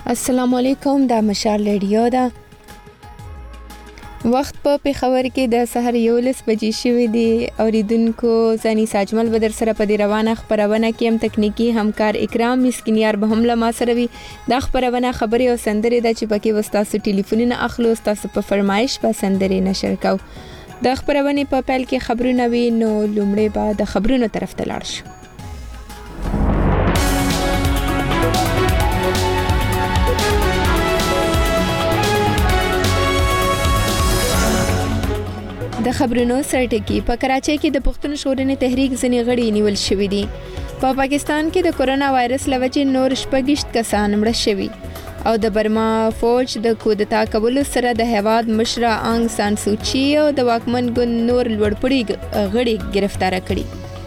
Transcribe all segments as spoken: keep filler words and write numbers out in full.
السلام علیکم، دا مشال ریډیو ده. وخت په پېښور کې د سحر یولس بجې شوي دي. اوریدونکو زنی ساجمل به در سره په دې روانه خپرونه کې هم تکنیکی همکار اکرام مسکینیار به هم له ما سره وي. دا خپرونه خبرې او سندرې ده چې پکې به ستاسو ټلیفونونه اخلو، ستاسو په فرمایش به سندرې نشر کوو. د خپرونې په پیل کې خبرونه وي، نو لومړی به د خبرونو طرف ته لاړ شو. د خبرونو سرټکی په کراچۍ کې د پښتون ژغورنې تحریک ځینې غړي نیول شوي دي. په پا پاکستان کې د کورونا وایرس له وجې نور شپږ کسان مړه شوي او د برما فوج د کودتا کولو سره د هیواد مشره آنګ سان سوچي او د واکمن ګوند نور لوړپوړي غړي گرفتار کړي.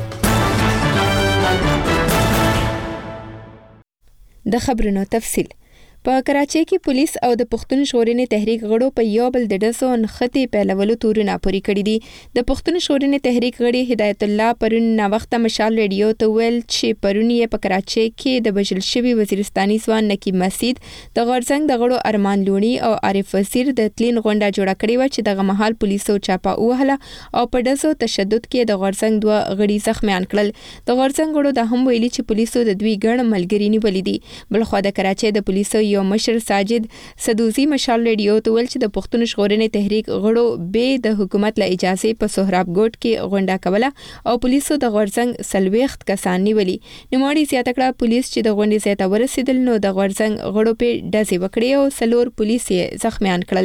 د خبرونو تفصیل. په کراچۍ کې پولیس او د پښتون ژغورنې تحریک غړو په یو بل د ډزو نښتې پیلولو تورونه پورې کړي دي. د پښتون ژغورنې تحریک غړي هدایت الله پرون ناوخته مشال ریډیو ته ویل چې پرون یې په کراچۍ کې د وژل شوي وزیرستاني ځوان نقیب مسعود د غورځنګ د غړو ارمان لونی او عارف وزیر د تلین غونډه جوړه کړې وه چې دغه مهال پولیسو چاپه ووهله او په ډزو تشدد کې د غورځنګ دوه غړي زخمیان کړل. د غورځنګ غړو دا هم ویلي چې پولیسو د دوی ګڼ ملګري نیولي دي. بلخوا د کراچۍ د پولیسو یو مشر ساجد سدوزي مشال ریډیو ته ویل چې د پښتون ژغورنې تحریک غړو به د حکومت له اجازه په سهراب ګوټ کې غونډه کوله او پولیسو د غورځنګ سلويخت کسان نیولي. نوموړي زیاته کړه پولیس چې د غونډې ځای ته ورسېدل نو د غورځنګ غړو په ډزې وکړې او څلور پولیس یې زخمیان کړل.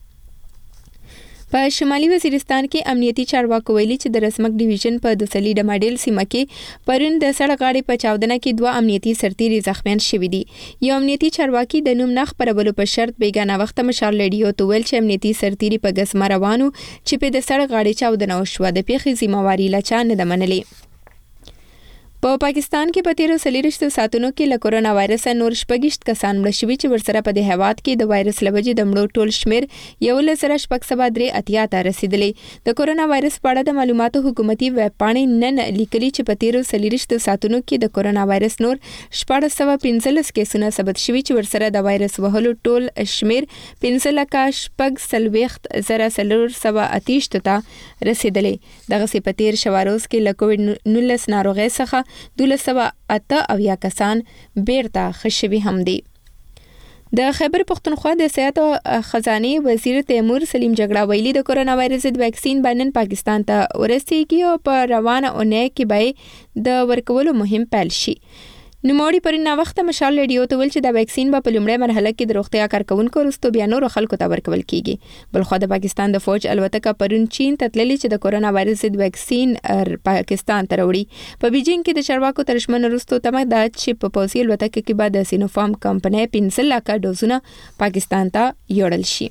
په شمالي وزیرستان کې امنیتي چارواکو ویلي چې د رسمک ډیویژن په دوسلی ډماډیل سیمه کې پرون د سړک غاړې په چاودنه کې دوه امنیتي سرتیري زخمیان شوي دي. یو امنیتي چارواکي د نوم نه خپرولو په شرط بیګانه وخت مشال ریډیو ته ویل چې امنیتي سرتیري په ګسمه روانو چې په د سړک غاړې چاودنه وشوه. د پیښې ذمہواري لا چا نه ده منلې. په پا پاکستان کې په تیرو څلېرویشتو ساعتونو کې له کورونا وایرسه نور شپږ کسان مړه شوي چې ورسره په دې هیواد کې د وایرس له وجې د مړو ټول شمېر یولس زره شپږ سوه درې اتیا ته رسېدلی. د کورونا وایرس په اړه د معلوماتو حکومتي ویب پاڼې نن لیکلي چې په تیرو څلېرویشتو ساعتونو کې د کورونا وایرس نور شپاړس سوه پنځلس کیسونه ثبت شوي چې ورسره د وایرس وهلو ټول شمېر پنځه لکه شپږ څلوېښت زره څلور سوه اتهشت ته رسېدلی. دغسې په تیر شوه روز کې له کووډ نولس ناروغۍ څخه دولس سوه اته اویا کسان بیرته ښه شوي هم دي. د خیبر پښتونخوا د صحت او خزانې وزیر تیمور سلیم جګړه ویلي د کورونا وایرس ضد ویکسین به نن پاکستان ته ورسیږي او په روانه اونۍ کې به د ورکولو مهم پیل شي. نوموړي پرون ناوخته مشال ریډیو ته ویل چې د ویکسین به په لومړۍ مرحله کې د روغتیا کارکوونکو وروسته بیا نورو خلکو ته ورکول کیږي. بلخوا د پاکستان د فوج الوتکه پرون چین ته تللې چې د کورونا وایرس ضد ویکسین پاکستان ته راوړي. په بیجینګ کې د چارواکو تر ژمنو وروسته تمه ده چې په پوځي الوتکه کې به د سینوفارم کمپنۍ پنځه لکه ډوزونه پاکستان ته یوړل شي.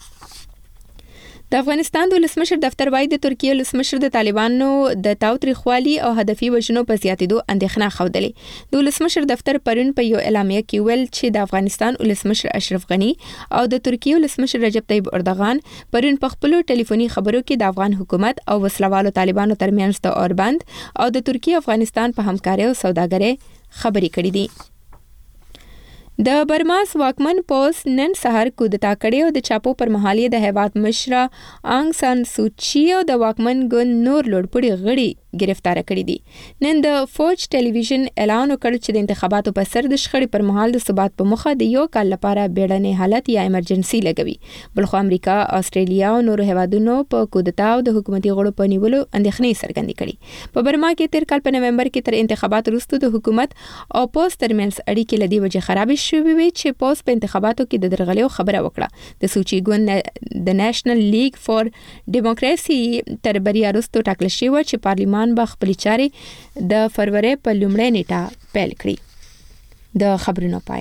د افغانستان د ولسمشر دفتر وايي د ترکیې ولسمشر د طالبانو د تاوتریخوالي او هدفي وژنو په زیاتېدو اندېښنه ښودلې. د ولسمشر دفتر پرون په یو اعلامیه کې ویل چې د افغانستان ولسمشر اشرف غني او د ترکیې ولسمشر رجب طیب اردوغان پرون په خپلو ټلیفوني خبرو کې د افغان حکومت او وسلوالو طالبانو ترمنځ د اوربند او د ترکیې افغانستان په همکارۍ او سوداګرۍ خبرې کړې دي. د برماس واکمن پوس نن سهار کودتا کړی او د چاپو پر مهال د هیواد مشره آنګ سان سوچي او د واکمن ګوند نور لوړپوړي غړي گرفتار کړي دي. نن د فوج ټلویزیون اعلان وکړ چې د انتخاباتو په سر د شخړې پر مهال د ثبات په مخه د یو کال لپاره بیړنی حالت یا ایمرجنسي لګوي. بلخو امریکا، استرالیا او نورو هیوادونو په کودتا او د حکومتي غړو په نیولو اندېښنې څرګندې کړي. په برما کې تیر کال په نومبر کې تر انتخاباتو وروسته د حکومت او پوس ترمنځ اړیکې له دې وجې خرابې شوې وي چې پوس په انتخاباتو کې د درغلیو خبره وکړه. د سوچي ګوند د نېشنل لیگ فور ډیموکراسي تر بریا وروسته ټاکل شوی و چې پارلیمان به خپلې چارې د فروری په لومړۍ نیټه پیل کړي. د خبرونو پای.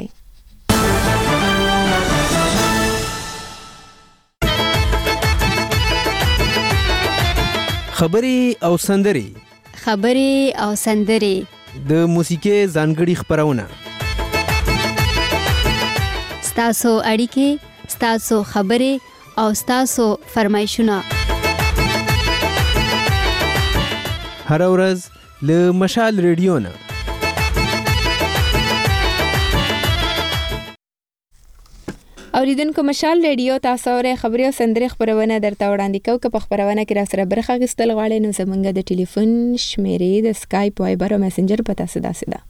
خبرې او سندرې خبرې او سندرې د موسیقۍ ځانګړي خپرونه ستاسو اړیکې، ستاسو خبرې او ستاسو فرمایشونه هر ورځ له مشال ریډیو نه. اوریدونکو مشال ریډیو تاسو اورئ خبري او سندري خبرونه درته وړاندې کوو. که په خبرونه کې را سره برخه اخیستل غواړئ نو زمونږ د ټلیفون شمیرې د سکایپ وایبر او میسنجر په تاسو داسې ده.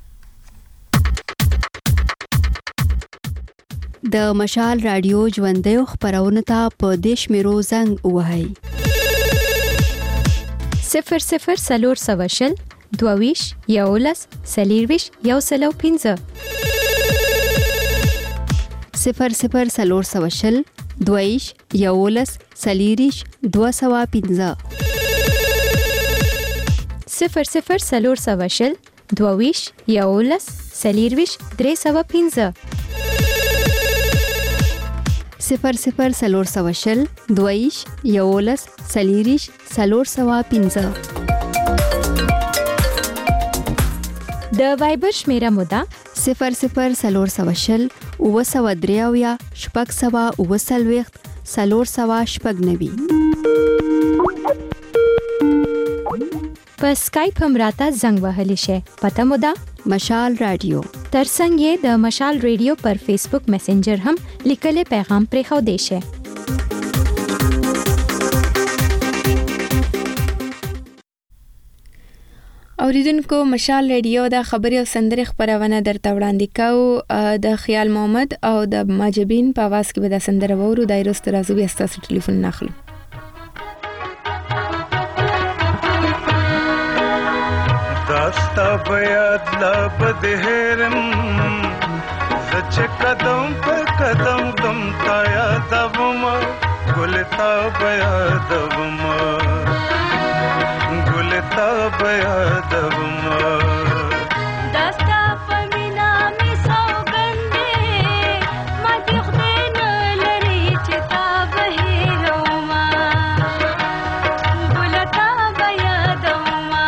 د مشال رادیو ژوندۍ خبرونه ته په دیش میرو زنګ وهاي صفر صفر سلور سوشل دوویش یولس سلیرویش یو سلو پینزه صفر صفر سلور سوشل دوویش یولس سلیریش دو سوا پینزه صفر صفر سلور سوشل دوویش یولس سلیرویش درې سوا پینزه صفر صفر سلور سوشل دویش یولس سلیریش سلور سوا پینزه د وایبر شمیره مودا صفر صفر سلور سوشل اوه سوا دریاویا شپږ سوا اوه سلویخت سلور سوا شپږ نوي په سکایپ هم راته زنګ وهلی شي. پته مودا مشال رادیو ترڅنګ یې د مشال ریډیو پر فیسبوک میسنجر هم لیکلې پیغام پرې خو دی شي. اوریدونکو مشال ریډیو د خبري او سندري خبرونه درته وړاندې کوو. د خیال محمد او د ماجبین په आवाज کې به د سندره وورو. دایرست راځو بیا ستاسو ټلیفون ناخلو. داستا بیاد لاب دهرم سچ قدم پر قدم دم تایا دبما گلتا بیاد دبما گلتا بیاد دبما داستا پمینا می سوگنده ما دیخدن لری چتا بهیروما گلتا بیاد دبما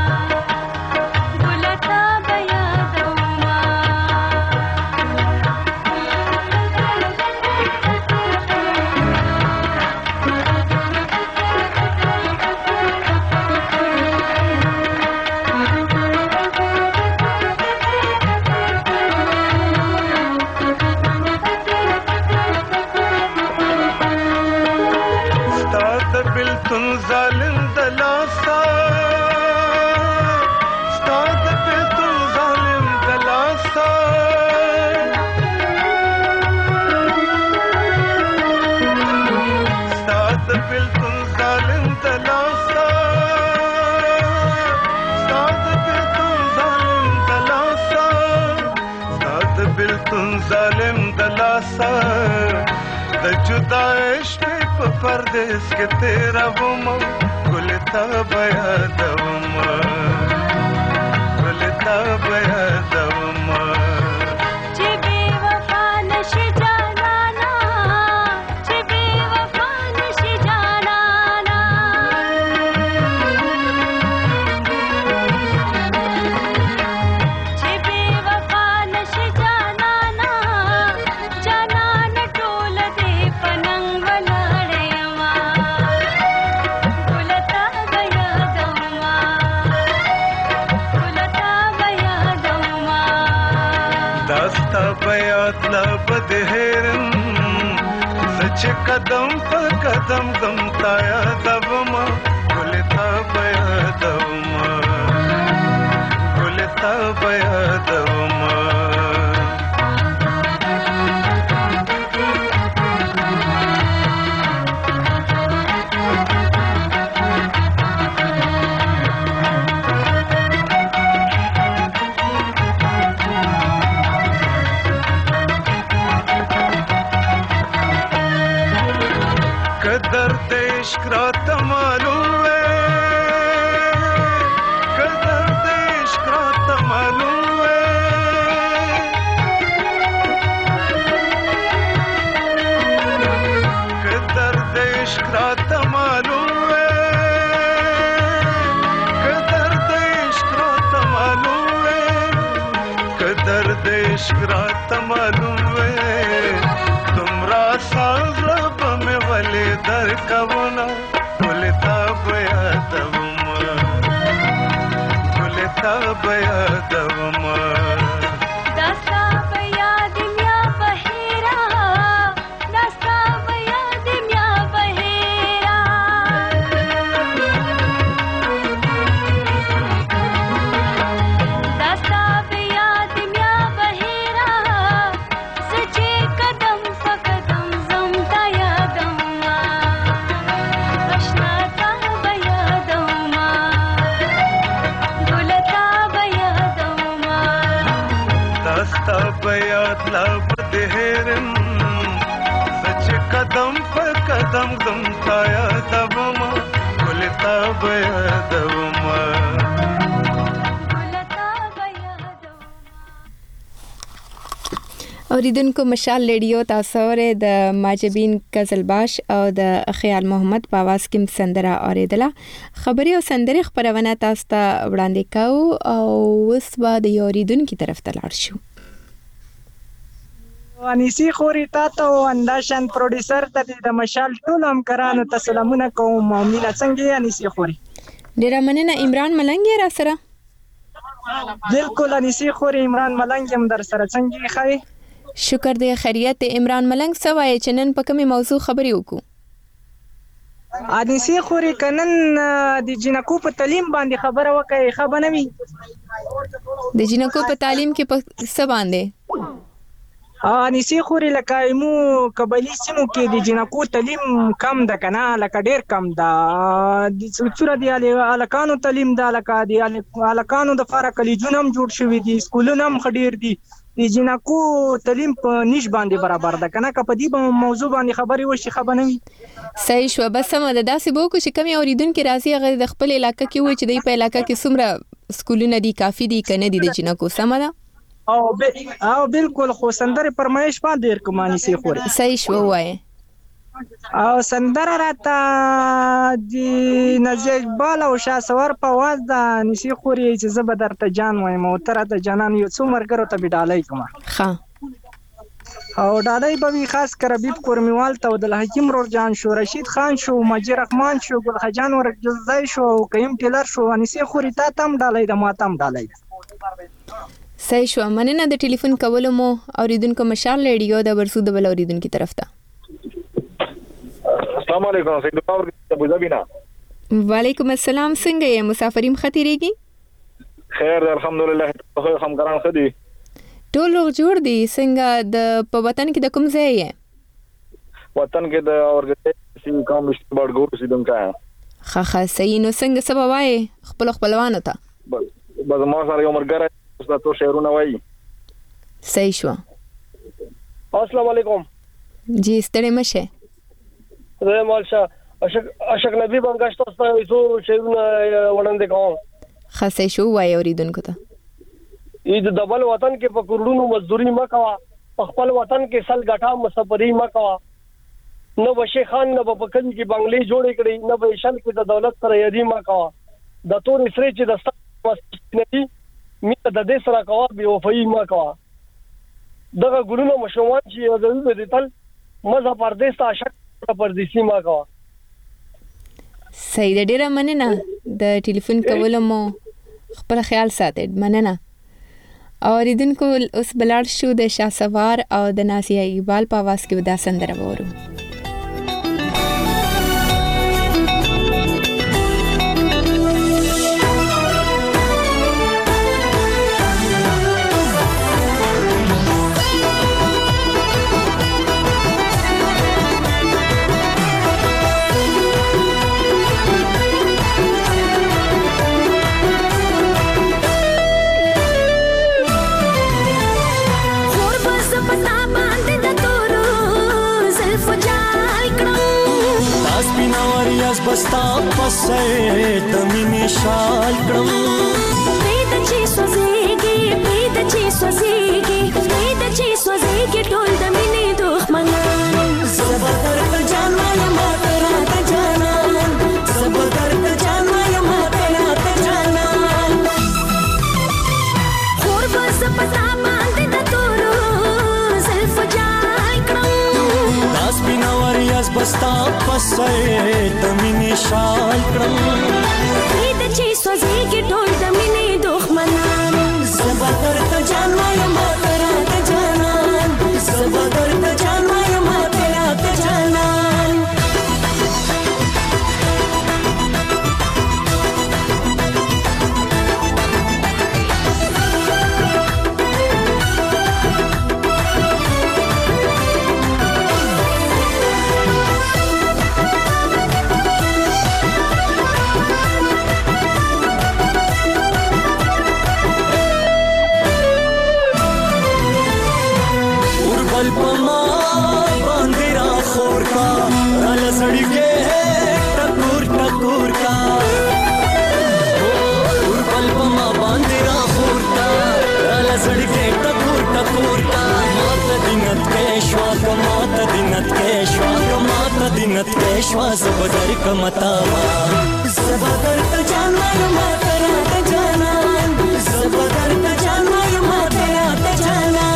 परदेस के तेरा बुमा गुलता बयाद बुमा गुलता बयाद बुमा जे बेवफा नशे जाना ना जे बेवफा नशे जाना ना जे बेवफा नशे जाना ना जाना न टोल दे पनंग بیاد لب دهرم سچ قدم پر قدم دم تایا دبما گلتا بیاد دبما گلتا بیاد دبما दर्द इश्क रात मालूम है दर्द इश्क रात मालूम है दर्द इश्क रात मालूम है दर्द इश्क रात मालूम है दर्द इश्क रात मालूम है तुमरा साज लब में वले दर कबना गुलता बयाद बुमा गुलता बयाद बुमा दस्ता बयाद या बहेरा لا بدهرم سچ قدم په قدم دم تا یادوما ولتا بیادوما اوریدونکو مشال ریډیو تاسو ورې د ماجبین قزلباش او د خیال محمد په आवाज کې سندره اوریدله. خبري او سندري خبرونه تاسو ته وړاندې کوو او اوس به د اوریدونکو طرف ته لاړ شو. انیسی خوري تاسو انداشن پروډوسر ته د مشال ټول همکارانو ته سلامونه کوم. مینا څنګه انیسی خوري؟ ډیره مننه. عمران ملنګ را سره؟ بالکل انیسی خوري عمران ملنګ هم در سره. څنګه ښه؟ شکر دې خیریت. عمران ملنګ سوای چې نن په کومه موضوع خبرې وکړو؟ انیسی خوري کنن د جنکو په تعلیم باندې خبره وکړي. خبر نه وي د جنکو په تعلیم کې په څه باندې؟ انیسی خوري لکه مو قبلی سیمو کې د جنکو تعلیم کم ده کنه، لکه ډیر کم ده. د څوره دی الکانو تعلیم ده، لکه د الکانو د فارق کلیجونه هم جوړ شوی دي، سکولونه هم خډیر دي. د جنکو تعلیم په نش باندې برابر ده کنه. که په دې موضوع باندې خبرې وشي خبر نه وي. صحیح شو. بس سم ده. داسې به وکړو چې کمی اوریدونکو راځي هغه د خپل علاقې کې وایي چې د په علاقې کې څومره سکولونه دي، کافي دي کنه دي د جنکو. سم ده او او بالکل. خو سندره پرمایش باندې رکمانی سي خوري. صحیح شو وایي. او سندره راته د نزیک بال او شاسور په واز د نسی خوري چې زبر درته جان وایم او تر ته جانان یو څو مرګرو ته بډالای کوم. ها او ډالای به وی خاص کر حبیب قرمیوال ته د حکیم رور جان شو، رشید خان شو، مجید رحمان شو، ګل خجان ورجزای شو، قیم ټیلر شو. نسی خوري تا تم ډالای د ماتم ډالای. صحیح شو. مننه د ټلیفون کولو مو. اوریدونکو مشال ریډیو د ورسو د بل اوریدونکو طرف ته. السلام علیکم. سید باور ابو ظبی نه. وعلیکم السلام. څنګه یې؟ مسافرین خطرېږي؟ خیر الحمدلله. خو همکاران خدي ټول روغ جوړ دي. څنګه د په وطن کې د کوم ځای یې؟ وطن کې د اورګنایزیشن کوم مشتبړ ګور سیدم کا. خا خا صحیح. نو څنګه سبا وای خپل خپلوانو ته؟ بس ما سره یو مرګره تاسو شعرونه وایي. صحیح شو. السلام علیکم. جی ستړي مشه. زه مالشا اشک اشک نبی بنګشت تاسو ته شعرونه وړاندې کوم. خاصه شو وای اوریدونکو ته. ای د دبل وطن کې په کورونو مزدوري مکوا، خپل وطن کې سل غټا مسافری مکوا. نو بشي خان نه په کلی کې بنگلې جوړې کړې، نه به شل کې د دولت سره یادي مکوا. د تور سره چې د ستاسو می د دې سره کوا به وفای مکوا. دغه ګلونو مشومان چې یوځل به دتل مزه پردیس ته اشک پردیسی مکوا. صحیح. ډیره مننه د ټلیفون کولو مو. خپل خیال ساتئ. مننه. اوریدونکو اوس بلاړ شو د شاسوار او د ناسیه اقبال په आवाज کې ودا سندره وورو. बस्ता पसे तमिनी शाल क्रम प्रीत ची सोजेगी प्रीत ची सोजेगी प्रीत ची सोजेगी टोल दमिनी दुश्मनान सबदर का जाना या मातरा का जाना सबदर का जाना या मातरा का जाना और बस पता बांधे द तोरो सिर्फ जाल क्रम दास बिना वरियास बस्ता पसे तमिनी शाल क्रम प्रीत ची सोजेगी टोल दमिनी दुश्मनान सबदर का जाना या मातरा का जाना सबदर का जाना या मातरा का जाना सड़के टकुर टकुर का और पल पमा बांधरा फूरता राला सड़के टकुर टकुर का मात दिनत के श्वाक मात दिनत के श्वाक मात दिनत के श्वास बदर कमतावा सबदर त जाना मातरा त जाना सबदर त जाना मातरा त जाना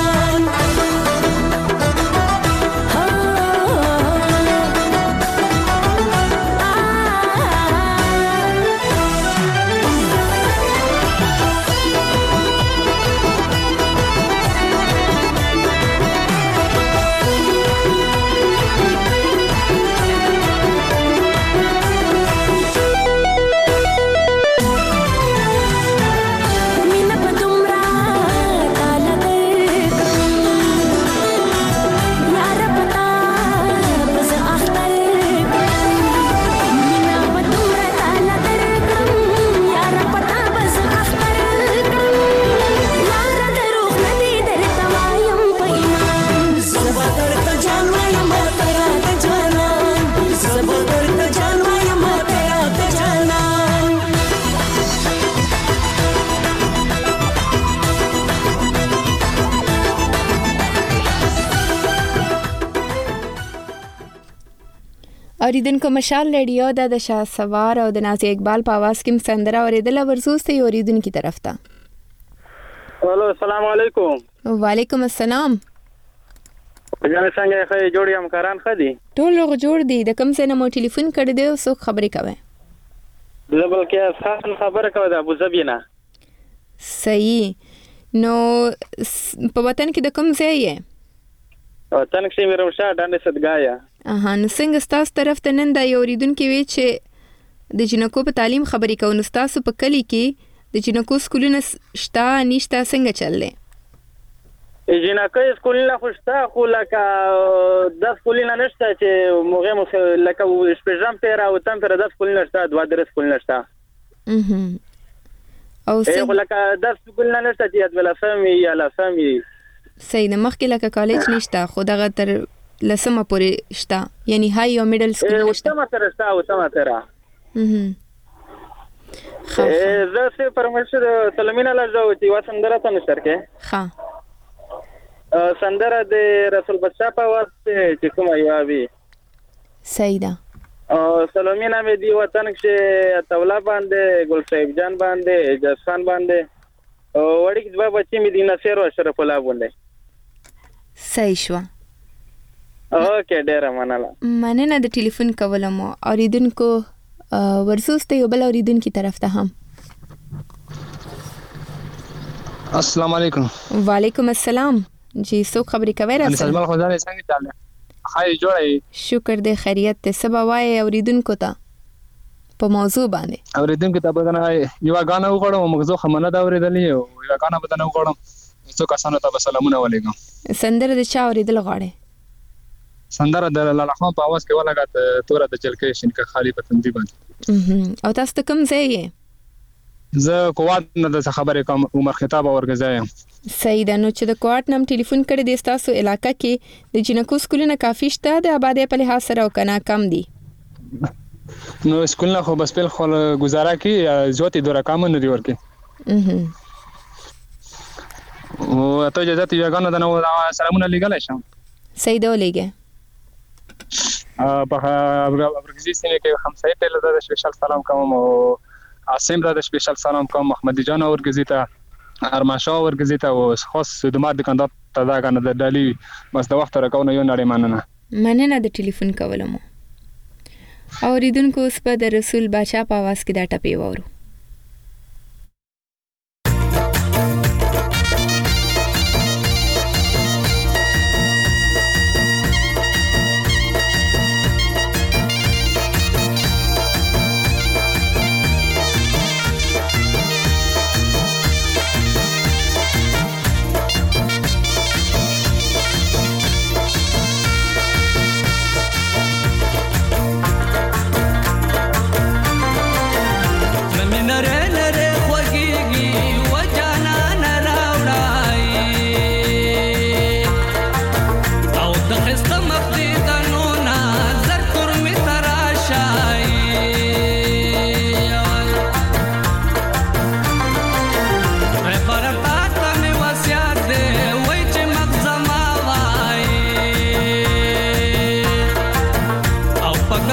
اوریدونکو مشال رادیو د شاه سوار او د نازي اقبال په आवाज کې مسندره اوریدل ورزوسته اوریدونکو طرف ته. الو السلام علیکم. وعلیکم السلام. څنګه څنګه ښه جوړ یم کاران خدي ټول لوغ جوړ دي د کم څه مو ټلیفون کړی دی او څوک خبرې کوي زبل کې خاص خبره کوي د ابو ظبي نه. صحیح. نو په وطن کې د کوم ځای یې؟ وطن کې مې روشا ډانډه صدګایا. اها نو څنګه ستاسو طرف ته نن دا یو اوریدونکو وی چې د جنکو په تعلیم خبرې کوي نو ستاسو په کلی کې د جنکو سکولونه شته نشته څنګه چللې؟ جنکو سکولونه خو شته خو لکه د سکولونه نشته چې موږ مو لکه شپږم پیر او تم پیر د سکولونه شته دوه درې سکولونه شته. اها او څنګه لکه د سکولونه نشته چې د لسمې یا لسمې صحیح د مخکې لکه کالج نشته خو دغه تر لسمه پورې شته یعنی های او میډل سکول نشته. اوسمه سره شته اوسمه سره. اها زه سه پرمشر سلمینا لږه چې واسندره ته نشر کې. ها سندره د رسول بچا په واسطه چې کومه یوابي. صحیح ده. او سلمینا مې دی وطن کې تولا باندې ګل صاحب جان باندې جسان باندې او وړي کې دوه بچي مې دی نصر او اشرف الله باندې. صحیح شو. اوکې ډیره مننه. مننه د ټلیفون کولم اوریدونکو ورسوسته یو بل اوریدونکو طرف ته هم. السلام علیکم. وعلیکم السلام. جی څوک خبرې کوي راځه؟ سلمان خدای څنګه چاله؟ خای جوړه شکر دې خیریت ته سبا وای اوریدونکو ته په موضوع باندې. اوریدونکو ته بدنه یو غانا وکړم موږ خمنه دا اوریدلې یو غانا بدنه وکړم څو کسانو ته سلامونه ولیکم. سندره د چا اوریدل غواړي؟ سندره د لاله خان په आवाज کې ولګات توره د جلکې شینکه خالی په تندې باندې. او تاسو کوم ځای یې؟ زه کوات نه د خبرې کوم عمر خطاب اورګزایم. صحیح ده. نو چې د کوات نم ټلیفون کړی د تاسو علاقې کې د جنکو سکولونه کافي شته د آبادی په لحاظ سره او کنه کم دي؟ نو سکولونه خو بس په خپل گزاره کې زوتی دوره کم نه دی ورکه. اها او ته اجازه ته یو غاڼه د نو سلامونه لګلای شم. صحیح ده ولګه. په ابرګزي سینې کې خمسه ته له سپیشل سلام کوم او عاصم را د سپیشل سلام کوم محمد جان اورګزي ته ارماشا اورګزي ته او خاص د مار د کندات ته دا کنه د ډالي بس د وخت راکونه یو نړۍ مننه. مننه د ټلیفون کولم. اوریدونکو اوس په د رسول بچا په आवाज کې دا ټپی وورو. मैं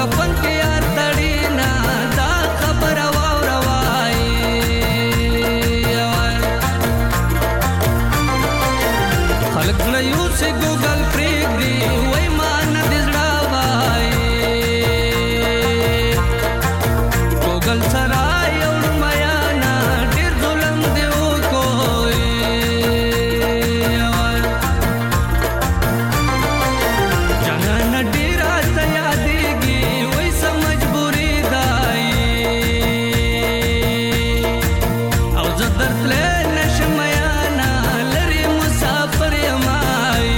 کفن کې یار تړینا دا خبر واور وای خلک نه یو سه ګوګل پریک دی وای مان دزړه وای ګوګل سره یو میانا ډیر ظلم دی وکوي جنان ډیر آسیا دیږي وای سم مجبوری دای او زدر تل نشم میانا لري مسافر یمای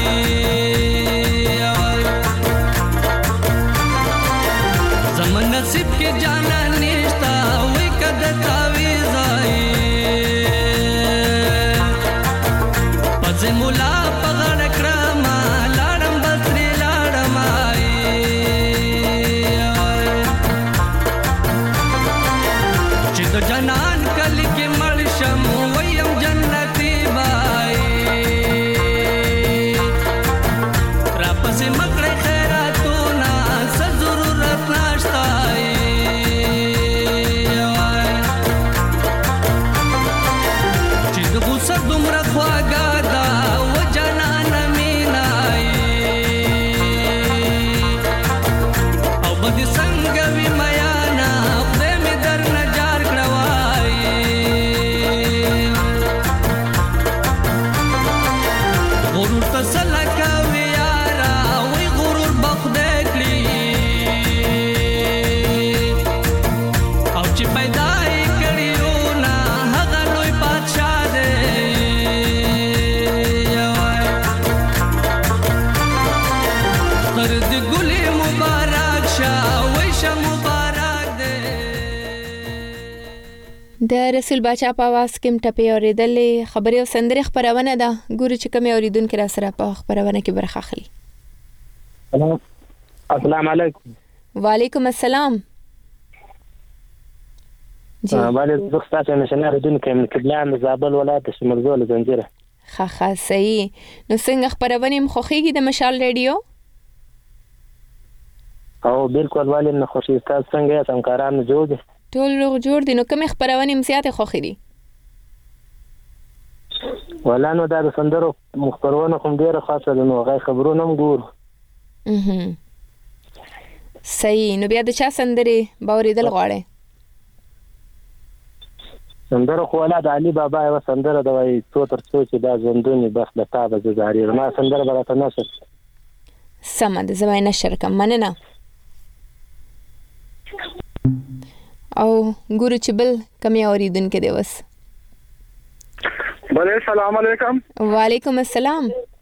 زمن نصیب کې جانا نشتا وای کده تعویذ آئی پس مولا پغړ کړم لاړم بسری لاړم آئی چې د جنان کلی کې مړشم ویم جنتی بای را پسې مکړې خیراتونه څه ضرورت نشته چې د غوسه دومره خواږه ده و جانان مینای او بدې څنګه وي میانا خدای مې در نه جار کړه وای غرور ته سلا کوي یارا وای غرور به خدای کړي او چې پیدا یې کړي و نه هغه لوی بادشاه دی تر دې ګلې مبارک شه وای شه مبارک دی د رسول باچا په आवाज کې مټپې اورېدلې خبرې او سندرې خبرونه ده ګورو چې کوم اوریدونکو را سره په خبرونه کې برخه اخلي السلام علیکم وعلیکم السلام جی باندې زه تاسو نشنه اوریدونکو من کبلان زابل ولایت شمرزول زنجیره ښه ښه صحیح نو څنګه خبرونه مخوخیږي د مشال ریډیو او بالکل والي نه خوشي تاسو څنګه یې همکاران جوړ دي ټول روغ جوړ دي نو کوم خبرونه زیاته خوخي دي ولا نو دا سندرو مخبرونه کوم ډیره خاصه ده نو غي خبرونه هم ګور اها صحیح نو بیا د چا سندري باورېدل غواړي سندرو خو ولادت علي بابا یو سندره د وای څو تر څو چې دا ژوندونی بخت د تابه زاري ما سندره برته نشم سم د زمای نشر کوم مننه او ګورو چې بل کمی اوریدونکو دی وس بله سلام علیکم وعلیکم السلام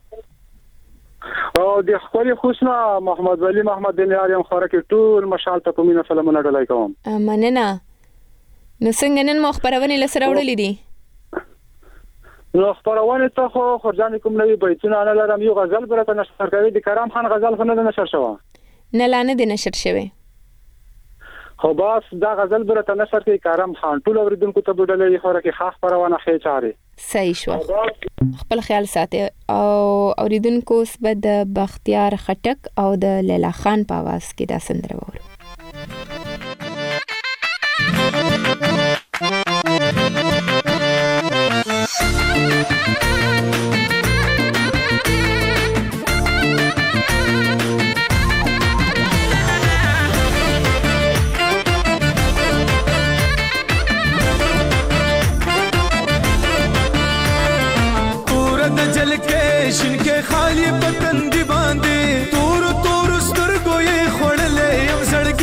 او د خپل خوشنا محمد ولی محمد دلیار یم خورک ټول مشال ته کومه سلامونه ډلای کوم مننه نو څنګه نن مخبرونه لسره وړلې دي نو خبرونه ته خو خرجان کوم نوې بیتونه نه لرم یو غزل برته نشر کوي د کرام خان غزل خو نه نشر شوه نه لانه د نشر شوه خو باس دا غزل برته نشر کوي کرام خان ټول اوریدونکو ته بدلې خورکه خاص خبرونه خې چاره صحیح شو خپل خیال ساتي او اوریدونکو سبد بختیار خټک او د لیلا خان په आवाज کې دا سندره وره شنکه خالی پتن دی باندې تور تور سترګو یې خړلې يم زړګي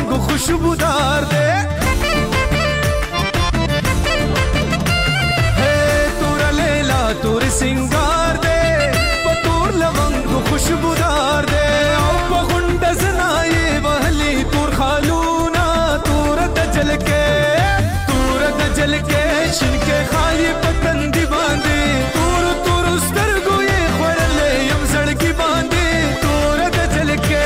लवंग खुशबूदार दे हे तोरा लेला तोर सिंगार दे पतोर लवंग खुशबूदार दे ओ पगुंड जनाए वहली तोर खालूना तोर दजल के तोर दजल के शिनके खाली पतंदी बांधे तोर तोर स्तरगो ये खवरले यम सड़की बांधे तोर दजल के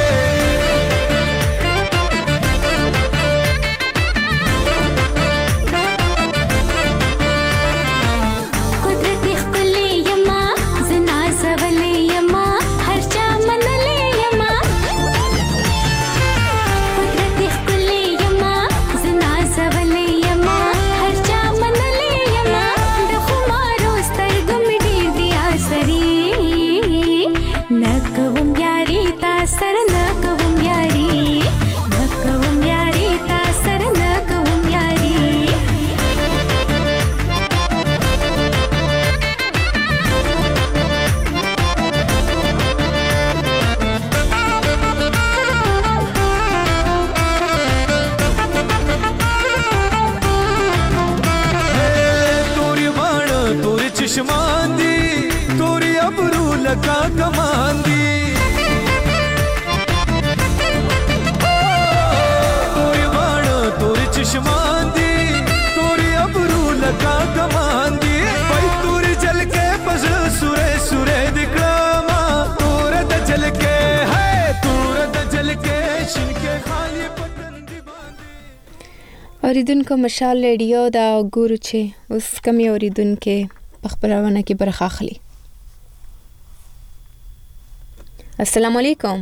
चश्मांदी तोरी अबरू लगा कमांदी तोरी बाण तोरी चश्मांदी तोरी अबरू लगा कमांदी भाई तोरी जल के बस सुरे सुरे दिखलामा तोर द जल के है तोर द जल के शिनके खाली पतंदी बांदी اوریدونکو مشال ریډیو دا ګورو چې اوس کمی اوریدونکو خبرونه کې برخه اخلي. السلام علیکم.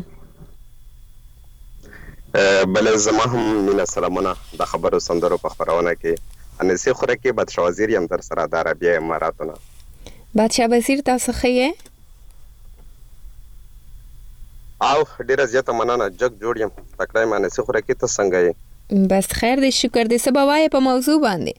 بل زما هم مینا سلامونه د خبرو سندرو په خبرونه کې انسي خوره کې بادشاه وزیر یم در سره د عربی اماراتونه. بادشاه وزیر تاسو خې او ډیره زیاته مننه جګ جوړ یم تکړه یم انسي خوره کې ته څنګه یې؟ بس خیر دې شکر دې سبا وای په موضوع باندې.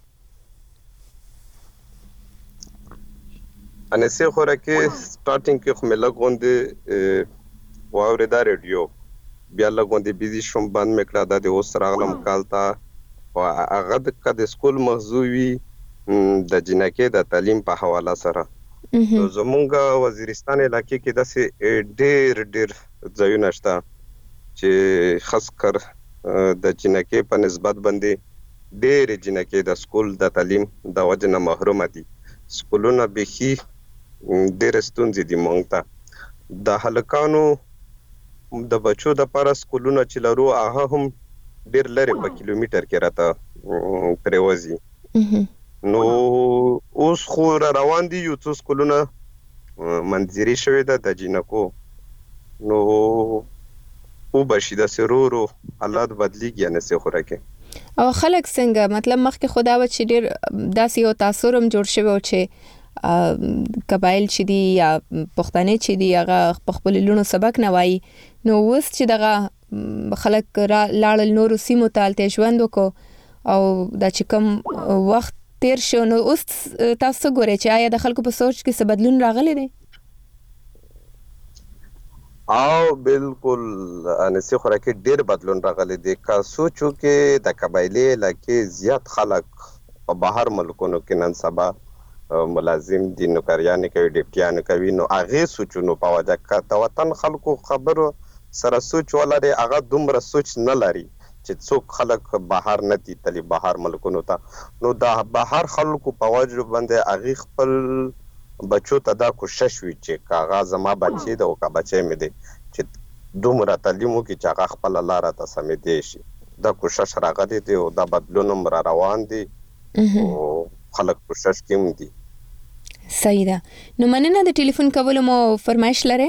انسي خوره کې سٹارټینګ کې خو مې لګوندې واورېدا ریډیو بیا لګوندې بیزي شوم باندې مې کړه د اوس راغلم کال ته او هغه د سکول موضوع وي د جنکې د تعلیم په حواله سره. نو زمونږ وزیرستان علاقې کې داسې ډېر ډېر ځایونه شته چې خاص کر د جنکې په نسبت باندې ډېرې جنکې د سکول د تعلیم د وجې نه محرومه دي. سکولونه بیخي ډېرې ستونزې دي موږ ته. د هلکانو د بچو دپاره سکولونه چې لرو هغه هم ډېر لرې په کیلومیټر کې راته پرېوځي. نو اوس خو را روان دي یو څو سکولونه منظري شوې ده د جنکو. نو وبشي داسې ورو ورو حالات بدلیږي انسي خوره کې. او خلک څنګه مطلب مخکې خو دا و چې ډېر داسې یو تاثر هم جوړ شوی و چې قبایل چې دي یا پښتانه چې دي هغه په خپلو لوڼو سبق نه وایي. نو اوس چې دغه خلک لاړل نورو سیمو ته هلته ژوند وکړو او دا چې کوم وخت تیر شو نو اوس تاسو ګورئ چې آیا د خلکو په سوچ کې څه بدلون راغلی دی؟ او بالکل انسي خوره کې ډېر بدلون راغلی دی. که سوچو کې د قبایلي علاقې زیات خلک په بهر ملکونو کې نن سبا ملازم دي، نوکریانې کوي، ډیپټیانې کوي. نو هغې سوچونو په وجه که د وطن خلکو خبرو سره سوچ ولري هغه دومره سوچ نه لري چې څوک خلک بهر نه دي تلي بهر ملکونو ته. نو د بهر خلکو په وجه باندې هغې خپل بچو ته دا کوشش وي چې که هغه زما بچی ده او که بچی مې دی چې دومره تعلیم وکړي چې هغه خپله لاره ته سمېدی شي. دا کوشش راغلی دی او دا بدلون هم را روان دی او خلک کوشش کې هم دي. صحیح ده. نو مننه د ټلیفون کولو مو فرمایش لرئ؟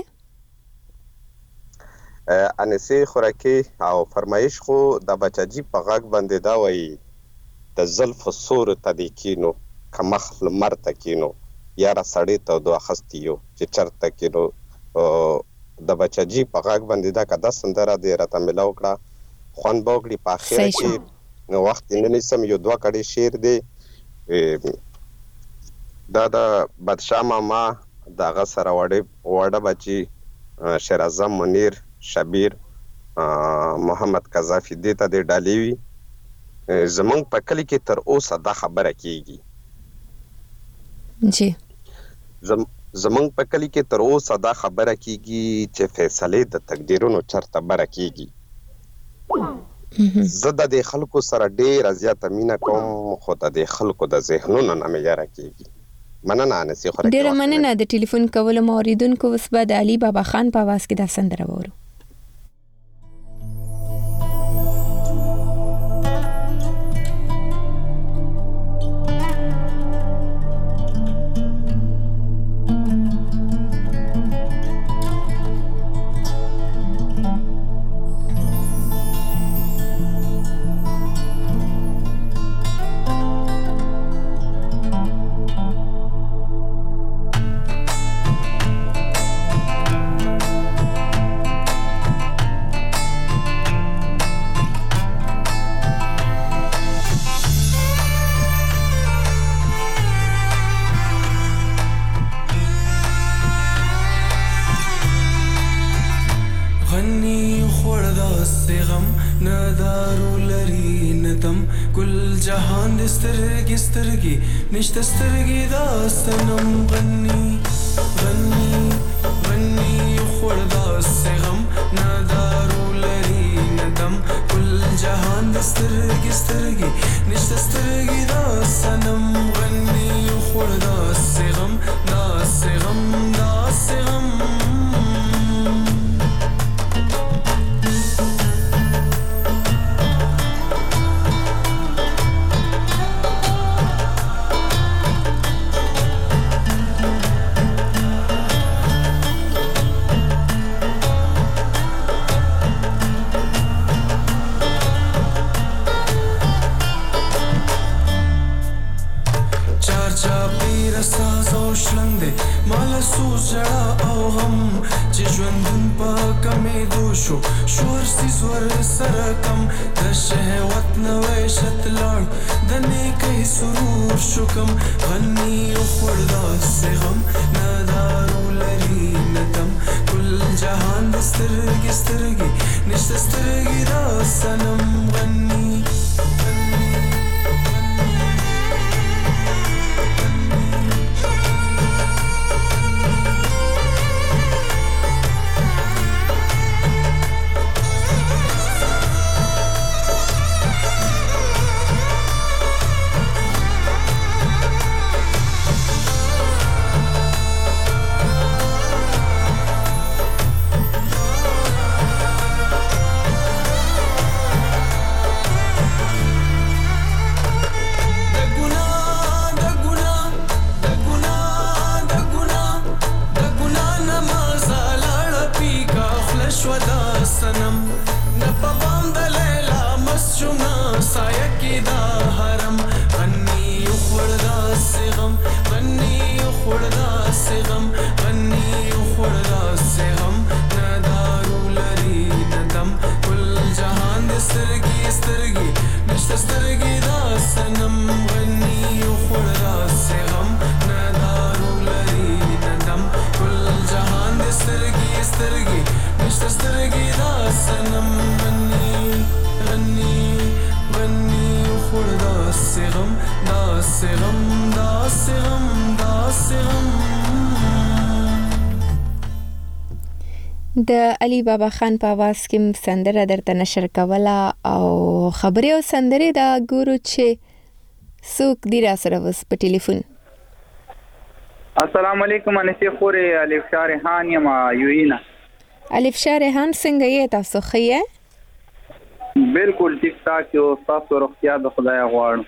انسي خوراکي او فرمایش خو د بچاجي په غږ باندې دا وایي د زلف سور ته دې کینو که مخ لمر ته کینو یاره سړی تودو اخستی یو چې چرته کینو. د بچاجي په غږ باندې دا که دا سندره دې راته میلاو کړه خوند به وکړي. په اخره کې نو وخت یې نه نیسم یو دوه کړې شعر دی. دا د بادشاه ماما د هغه سره وړه بچي شیر اعظم منیر شبیر محمد قذافي دې ته د ډالې وي. زمونږ په کلي کې تر اوسه دا خبره کېږي جی زمونږ په کلي کې تر اوسه دا خبره کېږي چې فیصلې د تقدیرونو چرته بره کېږي. زه د دې خلکو سره ډېره زیاته مینه کوم خو د دې خلکو د ذهنونو نه مې یاره کېږي. مننه انسي خورکي. ډېره مننه د ټلیفون کولو مو اوریدونکو. اوس به د علي بابا خان په اواز کې دا سندره واورو. نشته سترګې دا سنم غني غني غني خور دا سغم نادارو لري ندم کل جهان د سترګې سترګې نشته سترګې دا سنم غني خور دا سغم دا سغم دا سغم د علي بابا خان په आवाज کې سندره درته نشر کوله او خبري او سندري دا ګورو چې څوک دی را سره وس په ټلیفون. السلام علیکم انسی خوري الف شارحان یم یوینا. الف شارحان څنګه یې تاسو خیه؟ بالکل ټیک ټاک یو تاسو روغتیا د خدای غواړم.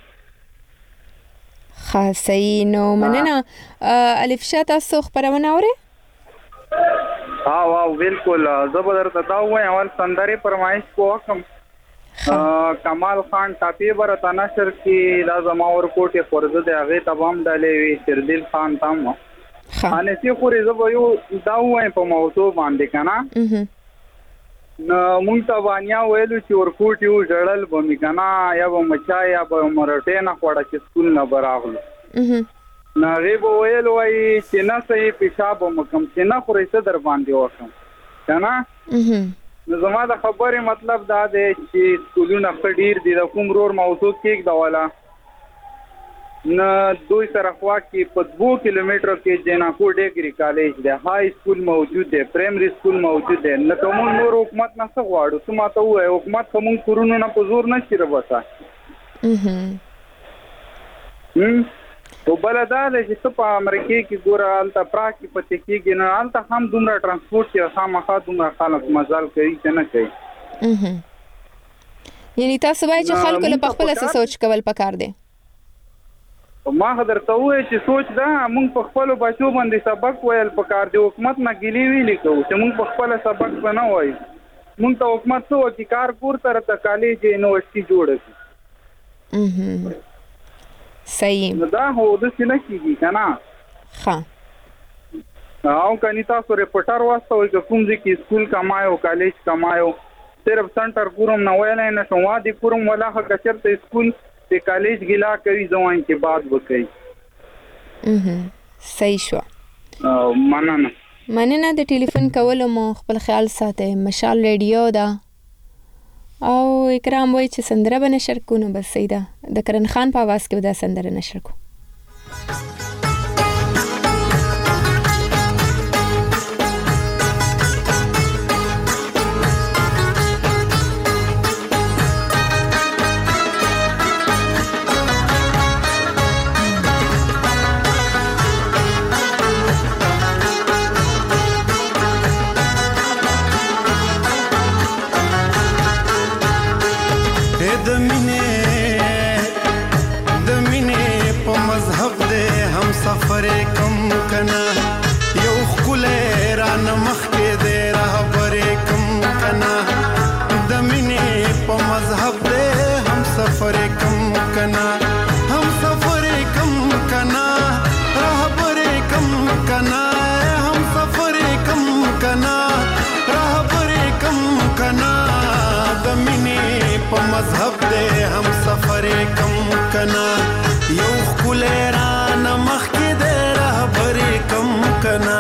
خاصی نو مننه. الف شا تاسو خبرونه اورئ؟ ها واو بالکل زبردست دا وای اول سندري فرمایش کوم کمال خان ټاپی برته نشر کی دا زما ور کوټه فرض ده هغه تمام ډلې وی شردل خان تام خانه سي خوري زبو یو دا وای په موضوع باندې کنه نو مونږ ته وانیا ویلو چې ور کوټه یو جړل بمی کنه یا به مچا یا به مرټه نه خوړه چې سکول نه براغلو نه ریبو ویل وای چې نه صحیح پیشاب مکم چې نه خوري څه در باندې وکم کنه نو زما د خبرې مطلب دا دی چې سکولونه ښه ډېر دي د کوم رور موضوع کېږدوله نه دوی سره خوا کې په دوو کیلومترو کې جیناکو ډیګري کالج دی های سکول موجود دی پرایمري سکول موجود دی لکه موږ نور حکومت نه څه غواړو څه ماته ووایه حکومت که موږ کورونو نه په زور نه شي راباسه خو بله دا دی چې څه په امریکې کې ګوره هلته پراخ کې پتې کېږي نه هلته هم دومره ټرانسپورټ چې خامخا دومره خلک مزل کوي چې نه کوي یعنی تاسو وایئ چې خلکو له پخپله څه سوچ کول پکار دی ما درته ووایه چې سوچ دا موږ په خپلو بچو باندې سبق ویل پکار دی حکومت نه ګیلې ویلې کوو چې موږ په خپله سبق به نه وایو موږ ته حکومت څه وکړي کار کور ته راته کالج یونیورسټي جوړه کړي صحیح نو دا خو داسې نه کېږي که نه ښه او کني تاسو ریپورټر واستوئ که کوم ځای کې سکول کمایو کالج کمایو صرف سنټر کورم نه ویلی نه شم وادي کورم ولا ښه که چېرته سکول د کالج ګیلا کوي ځوان کې باد وکړي صحیح شو مننه مننه د ټلیفون کولو مو خپل خیال ساتئ مشال ریډیو ده او اکرام وایي چې سندره به نشر کړو نو بس صحیح ده د کرن خان په اواز کې به دا سندره نشر کړو سفر کم کنا یو خلې را نمخ کې دې رهبر کم کنا د مینې په مذهب دې هم سفر کم کنا هم سفر کم کنا رهبر کم کنا هم سفر کم کنا رهبر کم کنا د مینې په مذهب دې هم سفر کم کنا یو خلې را نمخ کې دې رهبر کم کنا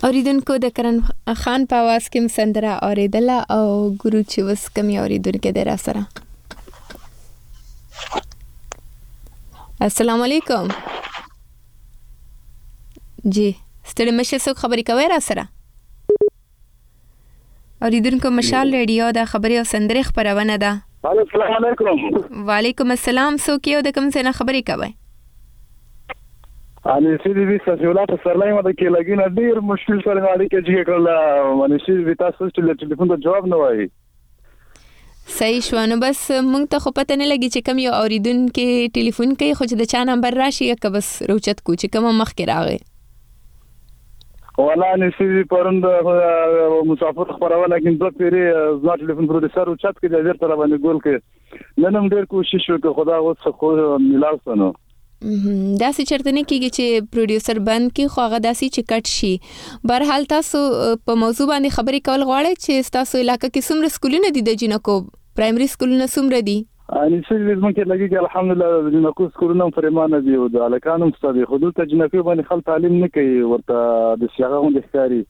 اوریدونکو د کرن خان په आवाज کې مسندره اوریدله او ګورو چې وس کمی اوریدونکو د را سره. السلام علیکم. جی ستړي مشه څوک خبرې کوي را سره؟ اوریدونکو مشال ریډیو د خبري او سندرې خبرونه ده. السلام علیکم. وعلیکم السلام. څوک یو د کوم څه نه خبرې کوي؟ अनि سیدی وی سجولا په سرلای مده کې لګینه ډیر مشکل سره غاړي کې چې کړل باندې سیدی وی تاسو چې ټلیفون ته جواب نه وایي. صحیح شو. نو بس مونږ ته خو پته نه لګي چې کوم یو اوریدونکو ټلیفون کوي خو چې د چا نمبر راشي یا بس روچت کو چې کوم مخ کې راغی. ولا نسي پرند مسافر خبره لیکن دوه پیری زما ټلیفون پروډوسر او چت کې د ډیر تر باندې ګول کې نن هم ډیر کوشش وکړ خدا اوس خو ملاو سنو. دا څه چرته نه کیږي چې پروډوسر بند کی خو هغه داسي چې کټ شي. بهرحال تاسو په موضوع باندې خبرې کول غواړئ چې تاسو علاقې کې څومره سکولونه دي د جنکو پرایمري سکولونه څومره دي؟ अनि څه زما کې لګي چې الحمدلله د جنکو سکولونه فرمانه دي او د الکانو مستدي حدود ته جنکو باندې خل تعلیم نه کوي ورته د سیاغون د ښکاری.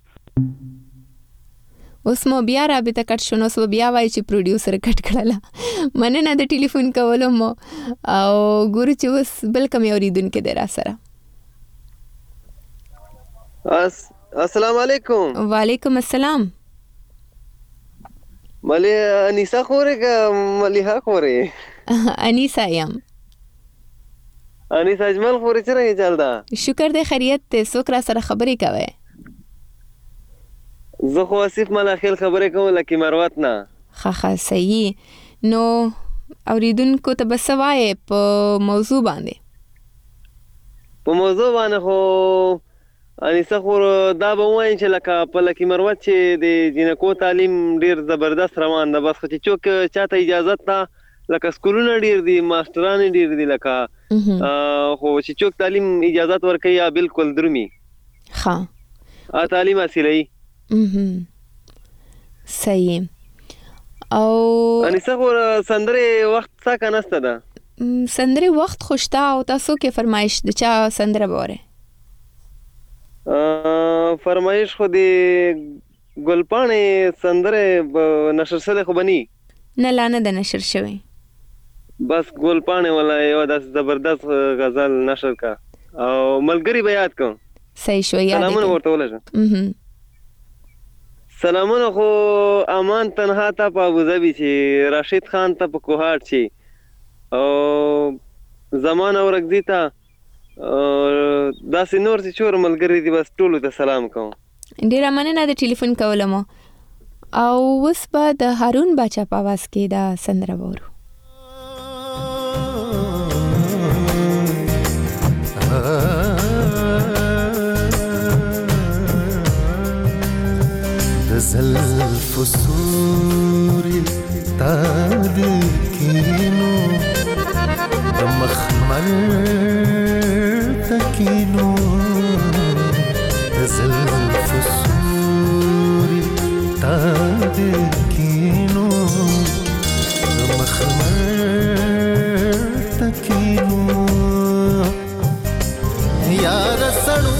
اوس مو بیا رابطه کټ شونه سو بیا وای چې پروډوسر کټ کړله. مننه د ټلیفون کولو مو او ګورو چې وس بل کوم اوریدونکو د را سره. السلام علیکم. وعلیکم السلام. ملی انیسا خوره که ملیها خوره؟ انیسا یم. انیسا اجمل خوره چرا چل ده؟ شکر ده خیریت ده. سوک را سره خبری کوه؟ زه خو آصف مالا خیل خبره کوم لکه مروت نه. خخه صحیح. نو اوریدونکو ته بس وایې په موضوع باندې؟ په موضوع باندې خو انیسا خو دا به وایي چې لکه په لکه مروت چې د جنکو تعلیم ډیر زبردست روان ده. بس خو چې څوک چاته اجازه ته لکه سکولونه ډیر دي ماستران ډیر دي لکه خو چې څوک تعلیم اجازه ورکوي یا بالکل درومي. ها ا تعلیم حاصلوي. صحیح. او انیسا خو سندره وخت څه کناسته ده؟ سندره وخت خوشتا او تاسو کې فرمایش د چا سندره بوره؟ فرمایش خو دی ګلپانې سندره نشر سره خو بني نه لانه د نشر شوی. بس ګلپانې ولا یو د زبردست غزل نشر کا او ملګری به یاد کوم. صحیح شو. یاد سلامونه ورته ولژه. سلامونه خو امان تنها ته په ابوظبي چې راشد خان ته په کوهاټ چې او زمان اورګزي ته داسې نور چې چور ملګری دي بس ټولو ته سلام کوم. ډیره مننه د ټلیفون کولو مو. او اوس به د هارون باچا په आवाज کې دا سندره وورو. زلف سوري تاد كينو مخمر تكينو زلف سوري تاد كينو مخمر تكينو يا رسنو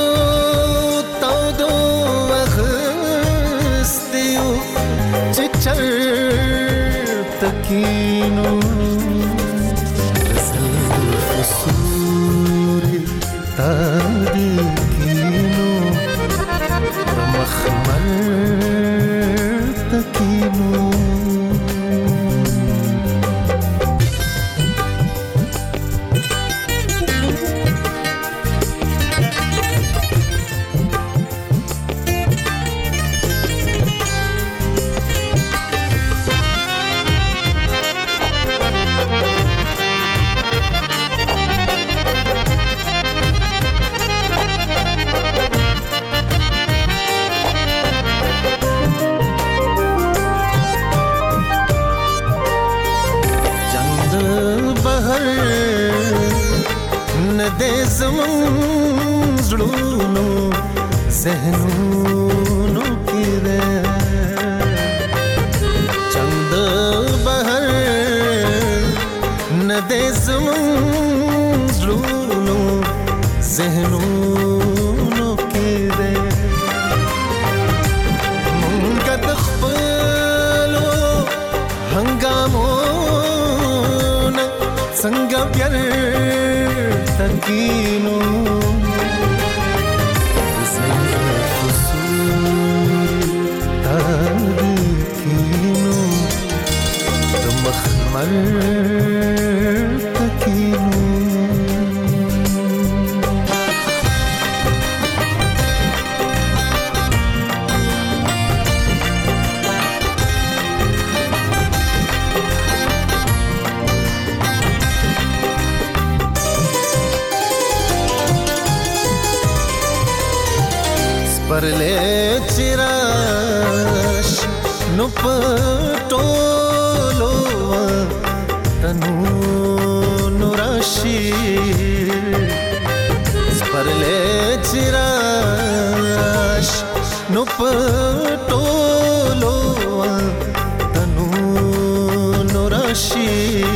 تكينو زلف سوري تادكينو مخمر تكينو ذهنونو کې ده چند بهر نه دې زمون زړونو ذهنونو کې ده تکینو زنده قصور تکینو د مخمر تکینو परले चिराश नु पटोलो तनु नुराशी परले चिराश नु पटोलो तनु नुराशी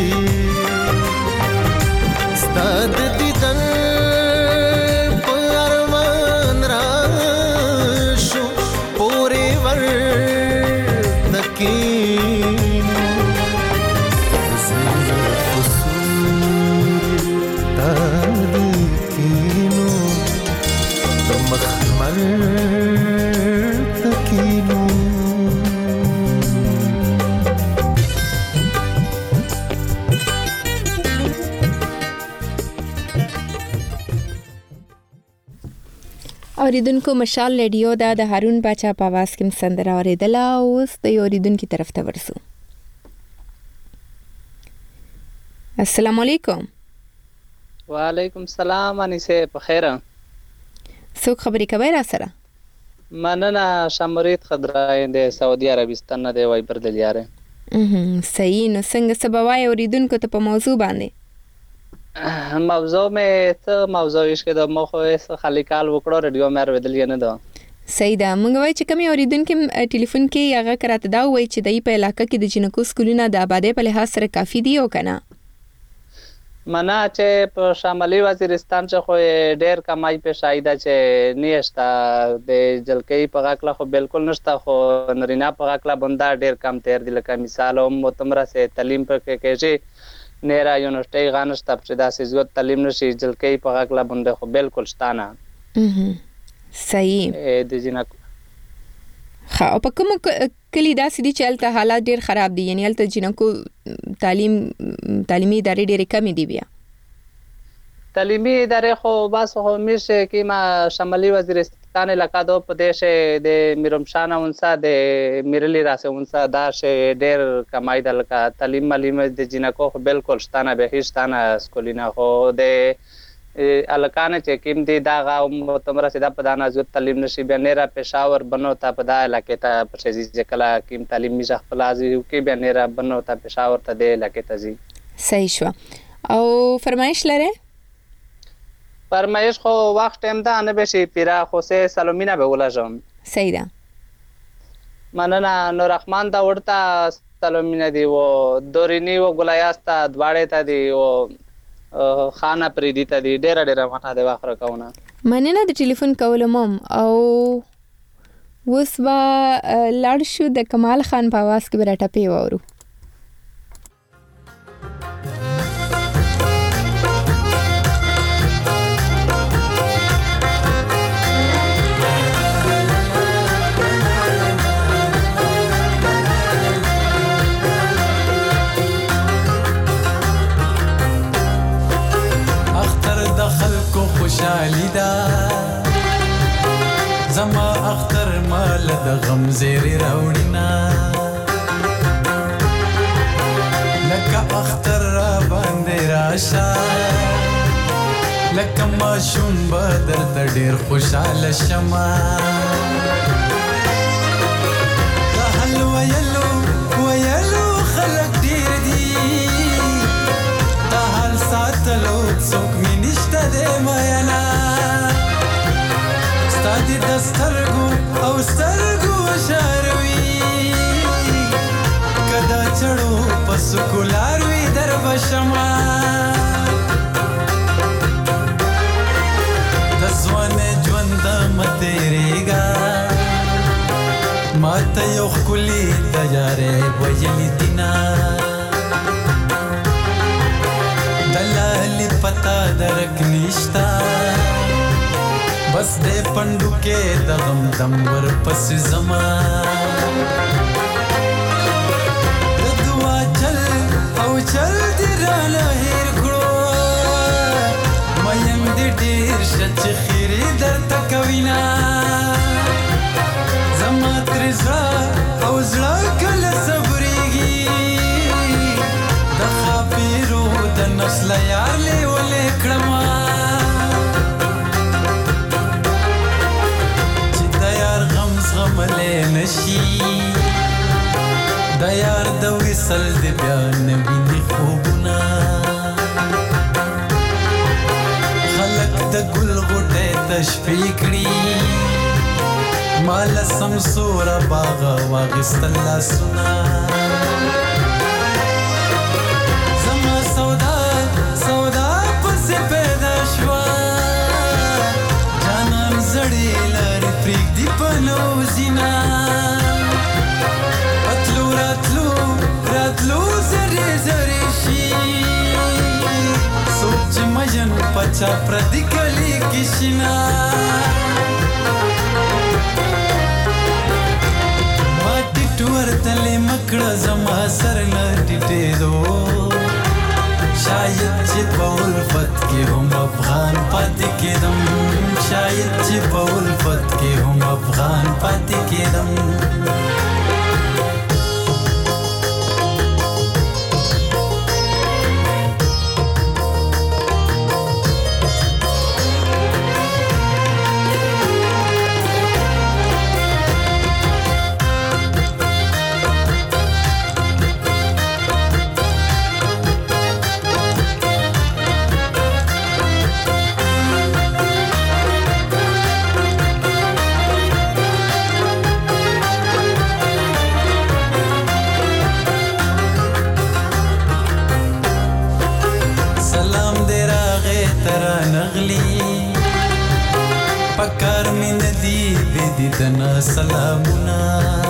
स्ताद दिदन اوریدونکو مشال ریډیو دا د هارون باچا په आवाज کې سندره اوریدله. اوس د اوریدونکو طرف ته ورسو. السلام علیکم. وعلیکم السلام. انیسه په خیر. څوک خبرې کوي را سره؟ مننه. شمرید خضراینده سعودي عربستان نه دی وای پر دلیاره. اه صحیح. نو څنګه سبوای اوریدونکو ته په موضوع باندې؟ موضوع مې څه موضوع یې د مخه خالي کال وکړو ریډیو مې اوریدلې نه ده. صحیح ده. موږ وای چې کومي اوریدونکو ټلیفون کې هغه کراته دا وای چې دای په علاقې کې د جنکو سکولونه د آبادی په لحاظ سره کافي دی او کنه؟ منا چې په شمالي وزیرستان چې خو ډېر کمای په شایده چې نیشته د جلکې په غاکله خو بالکل نشته، خو نرینا په غاکله بندا ډېر کم تیر دي. لکه مثال هم متمره سه تعلیم پر کې کېږي نیرا یونیورسيټي غانشته په داسې زیات تعلیم نشي جلکې په غاکله بنده خو بالکل شتانه. صحیح. د جنک ها او په کوم کلی داسې دي چې هلته حالات ډېر خراب دي، یعنی هلته جنکو تعلیم تعلیمي ادارې ډېرې کمې دي؟ بیا تعلیمي ادارې خو بس خو میشه کې ما شمالي وزیرستان علاقه دو پدیش د میرمشان اونسا د میرلی راسه اونسا دا شه ډېر کمای د لکه تعلیم معلوم د جنکو خو بالکل شتانه به هیڅ سکولینا خو د الکانه چې کیم دي دا غو متمره سیدا په دانا زو تعلیم نشي به نه را پېښور بنو ته په دا علاقې ته پرشي ځکلا کیم تعلیم می ځخ پلازي کې به نه را بنو ته پېښور ته د علاقې ته زی. صحیح شو. او فرمایش لره؟ فرمایش خو وخت ټیم دا نه به شي پیرا خو سه سلومینا به ولژم. صحیح ده. مننه. نور رحمان دا ورته سلومینا دی و دورینی و ګلایاستا دواړه ته دی و خانه پریدی ته دی ډېر ډېر ماته د واخره کاونه. مننه د ټلیفون کولم او وس وا لاړ شو د کمال خان په आवाज کې براټه پی وورو. خوشحالی دا زما اختر مال د غم زیری راوړینا لکه اختر را باندې راشه لکه ماشوم به درته ډېر خوشحاله شمه دا حل ویلو ویلو خلک ډېر دي دا حل ساتلو څوک مې نشته دی مینا ستا دې د سترګو او سترګو شاروي که دا چړو په سکولار وي در به شمه د ځوانۍ ژونده مه تېرېږه ما ته یو ښکلي تیارې ویلي دینه دلالي پتا درک نشته پندو کې د غم دم ور پس زما د دعا چل او چل دی را لهیر کړو مېم دې ډېر شچ خیره درته کوینا زما ترزا او زړه کله صبرېږي د خاپیرو د نسل یار له ولې کړم چې د یار غم زغملې نشي د یار د وصل دی بیا نویني خوبونه خلق د ګل غوټه تشفی کړي مال سمسور باغ واغستل لاسونه زما سودا سودا پس پیدا شوا جانان زړی لارې پرېږدي په نوزینا اتلو راتلو راتلو زرې زرې شي سوچ مجن پچا پردی کلی کشینا ورتلې مکړه زما سر نه ټټېدو شاید چې په الفت کې هم افغان پاتې کېدم شاید چې په الفت کې هم افغان پاتې کېدم پکار می ندی بدی دنا سلامونه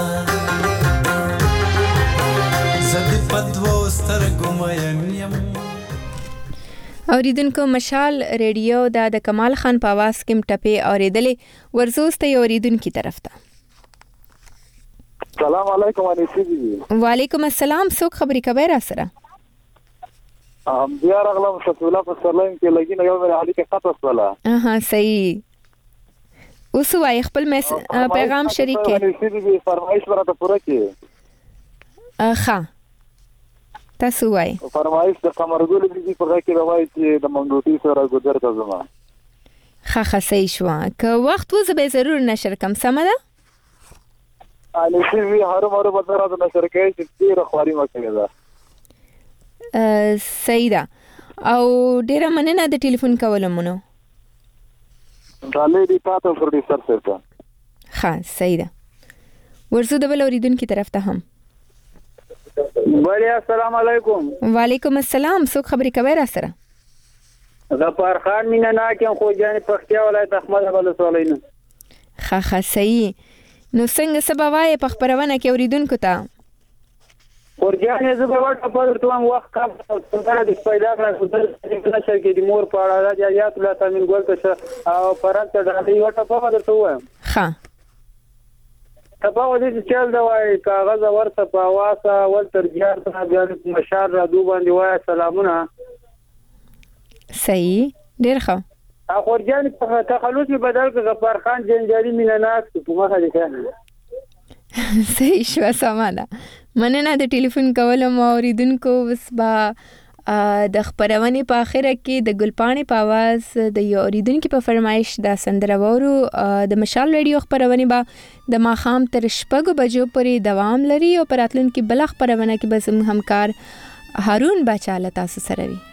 زد پدو سترګو مینم اوریدونکو مشال ریډیو دا د کمال خان په आवाज کې مټپې اوریدلې ورزوسته اوریدونکو طرف ته سلام علیکم انیسی جی وعلیکم السلام څوک خبرې کوي را سره ام بیا راغلم شتولا په سرلاین کې لګی نه یو مې علي کې خطر ولا اها صحیح اوس وای خپل پیغام شریک کړئ انیسی جی فرمایش ورته پوره کړئ اها تاسو وای فرمایش د قمرګل دي په کې راوای چې د منګوټي سره ګذر تا زما ښه ښه صحیح شو که وخت وز به ضرور نشر کم سم ده انیسی وی هر مره بدر از نشر کوي چې ډیره خواري مکه ده صحیح ده او ډیره مننه د ټلیفون کولو مونږ دالې دي تاسو پروډوسر سره ها صحیح ده ورزو د بل اوریدونکو طرف ته هم بڑیا السلام علیکم وعلیکم السلام څوک خبرې کوي را سره غفار خان مینا ناکم خو جان پختیا ولایت احمد ابل سولین ها ها صحیح نو څنګه سبا وای په خبرونه کې اوریدونکو ته ورجان یې زه به ورته په توم وخت کا څنګه د پیدا کړل د نشر کې د مور په اړه د یاد لا تامین ګول ته او فرانس د دې ورته په ورته وایم ها تبا ودې چې چل دا وای کاغذ ورته په واسه ول ترجیح سره بیا مشار را دو باندې وای سلامونه صحیح ډیر ښه اخورجان په تخلص می بدل ک غفار خان جنجالي مینناس په مخه دي کنه صحیح شو سماله مننه د ټلیفون کولم اوریدونکو وسبا د خبرونه په اخره کې د ګلپانې په आवाज د یو اوریدونکو په فرمایش د سندره وورو د مشال ریډیو خبرونه با د ماخام تر شپږو بجو پورې دوام لري او پراتلونکو بل خبرونه کې به زموږ همکار هارون بچاله تاسو سره وي